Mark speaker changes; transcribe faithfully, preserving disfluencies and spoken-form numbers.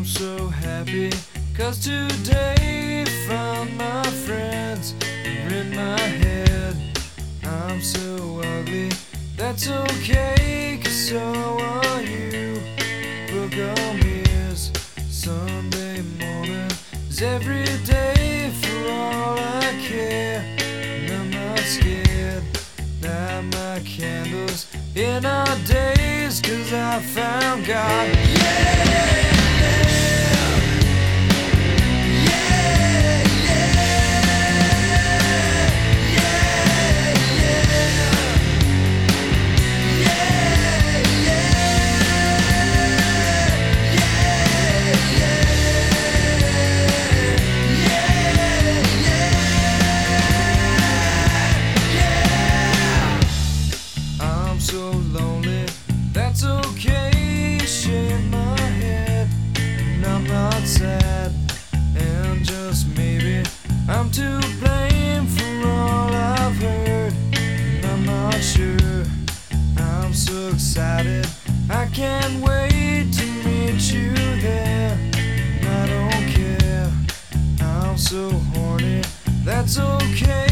Speaker 1: I'm so happy, cause today found my friends are in my head. I'm so ugly, that's okay, cause so are you. Book on ears, Sunday morning is every day for all I care. And I'm not scared, light my candles in our days, cause I found God. Yeah! So lonely, that's okay, shake my head, and I'm not sad, and just maybe I'm to blame for all I've heard, and I'm not sure. I'm so excited, I can't wait to meet you there, and I don't care, I'm so horny, that's okay.